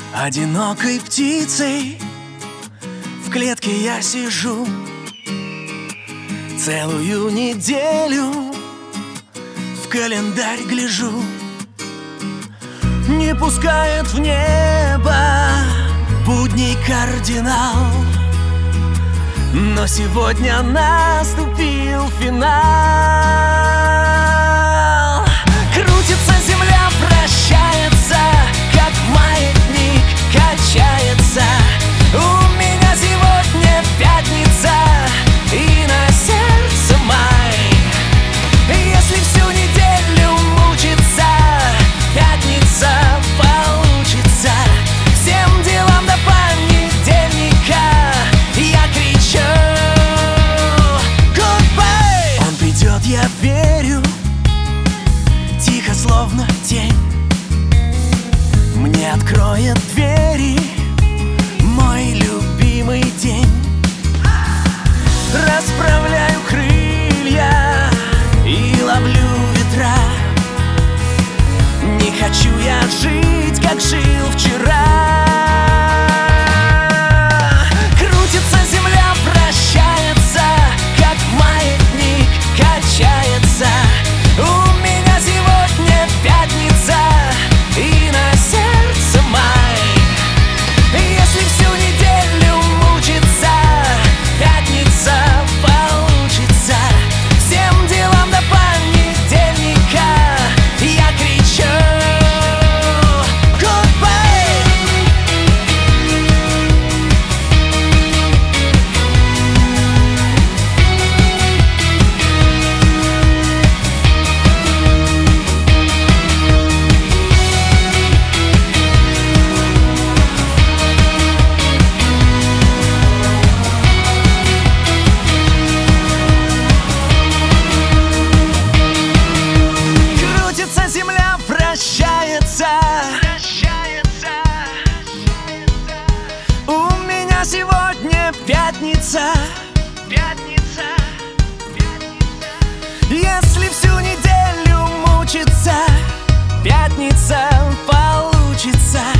Одинокой птицей в клетке я сижу, целую неделю в календарь гляжу. Не пускает в небо будний кардинал, но сегодня наступил финал. Крутится земля, прощается, как маятник качается. У меня сегодня пятница и на сердце май. Если всю неделю мучиться, пятница получится. Всем делам до понедельника я кричу goodbye. Он придет, я верю, тихо, словно тень, мне откроет двери мой любимый день. Расправляю крылья и ловлю ветра. Не хочу я жить, как жил вчера. Крутится земля, прощается, как маятник качается. У меня сегодня пятница и на сердце май. Если всю неделю мучиться, пятница получится. Всем делам до понедельника я кричу goodbye. Крутится земля, прощается. У меня сегодня пятница. Если всю неделю мучиться, пятница получится.